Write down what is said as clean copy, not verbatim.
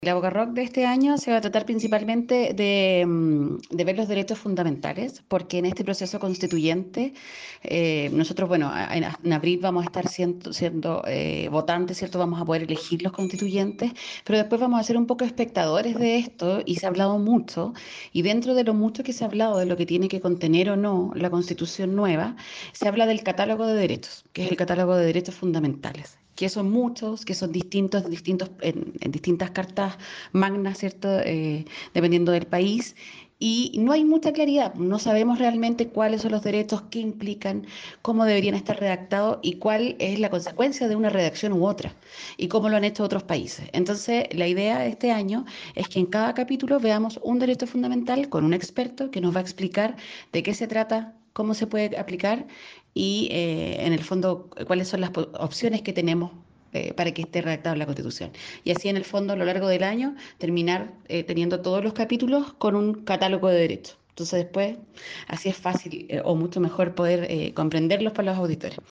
La Boca Rock de este año se va a tratar principalmente de ver los derechos fundamentales, porque en este proceso constituyente, nosotros, bueno, en abril vamos a estar siendo votantes, ¿cierto? Vamos a poder elegir los constituyentes, pero después vamos a ser un poco espectadores de esto y se ha hablado mucho, y dentro de lo mucho que se ha hablado de lo que tiene que contener o no la constitución nueva, se habla del catálogo de derechos, que es el catálogo de derechos fundamentales, que son muchos, que son distintos en distintas cartas magnas, ¿cierto? Dependiendo del país. Y no hay mucha claridad, no sabemos realmente cuáles son los derechos, qué implican, cómo deberían estar redactados y cuál es la consecuencia de una redacción u otra, y cómo lo han hecho otros países. Entonces, la idea de este año es que en cada capítulo veamos un derecho fundamental con un experto que nos va a explicar de qué se trata, cómo se puede aplicar y en el fondo cuáles son las opciones que tenemos para que esté redactada la Constitución. Y así en el fondo a lo largo del año terminar teniendo todos los capítulos con un catálogo de derechos. Entonces después así es fácil o mucho mejor poder comprenderlos para los auditores.